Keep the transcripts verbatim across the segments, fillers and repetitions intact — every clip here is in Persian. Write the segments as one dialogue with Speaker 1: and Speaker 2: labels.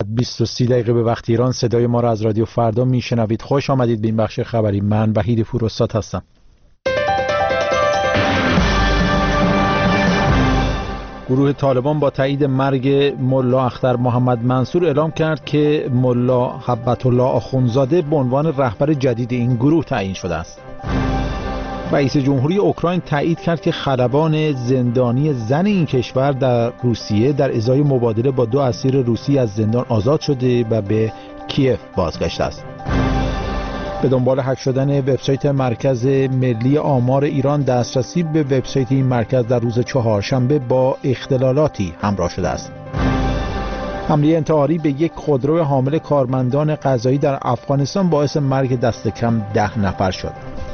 Speaker 1: بیست و سه دقیقه به وقت ایران. صدای ما را از رادیو فردا میشنوید. خوش آمدید به این بخش خبری. من وحید پوراستاد هستم. گروه طالبان با تایید مرگ ملا اختر محمد منصور اعلام کرد که ملا هبت الله آخونزاده به عنوان رهبر جدید این گروه تعیین شده است. رئیس جمهوری اوکراین تایید کرد که خلبان زندانی زن این کشور در روسیه در ازای مبادله با دو اسیر روسی از زندان آزاد شده و به کیف بازگشته است. به دنبال هک شدن وبسایت مرکز ملی آمار ایران، دسترسی به وبسایت این مرکز در روز چهارشنبه با اختلالاتی همراه شده است. حمله انتحاری به یک خودرو حامل کارمندان غذایی در افغانستان باعث مرگ دست کم ده نفر شد.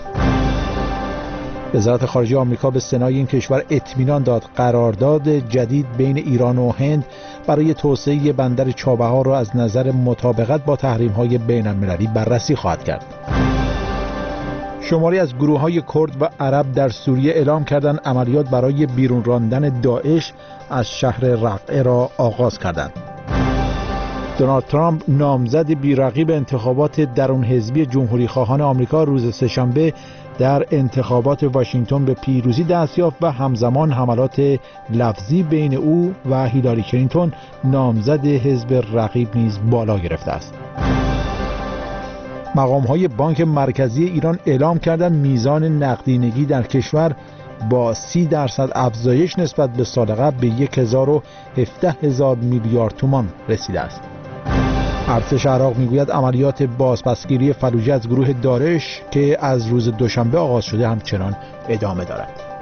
Speaker 1: وزارت خارجه آمریکا به سنای این کشور اطمینان داد قرارداد جدید بین ایران و هند برای توسعه بندر چابهار را از نظر مطابقت با تحریم‌های بین‌المللی بررسی خواهد کرد. شماری از گروه‌های کرد و عرب در سوریه اعلام کردند عملیات برای بیرون راندن داعش از شهر رقه را آغاز کردند. دونالد ترامپ نامزد بی‌رقیب انتخابات درون حزبی جمهوری خواهان آمریکا روز سه‌شنبه در انتخابات واشنگتن به پیروزی دست یافت و همزمان حملات لفظی بین او و هیلاری کلینتون نامزد حزب رقیب نیز بالا گرفته است. مقام‌های بانک مرکزی ایران اعلام کردند میزان نقدینگی در کشور با سی درصد افزایش نسبت به سال قبل به هزار و هفده هزار میلیارد تومان رسیده است. ارتش عراق میگوید عملیات بازپسگیری فلوجه از گروه داعش که از روز دوشنبه آغاز شده همچنان ادامه دارد.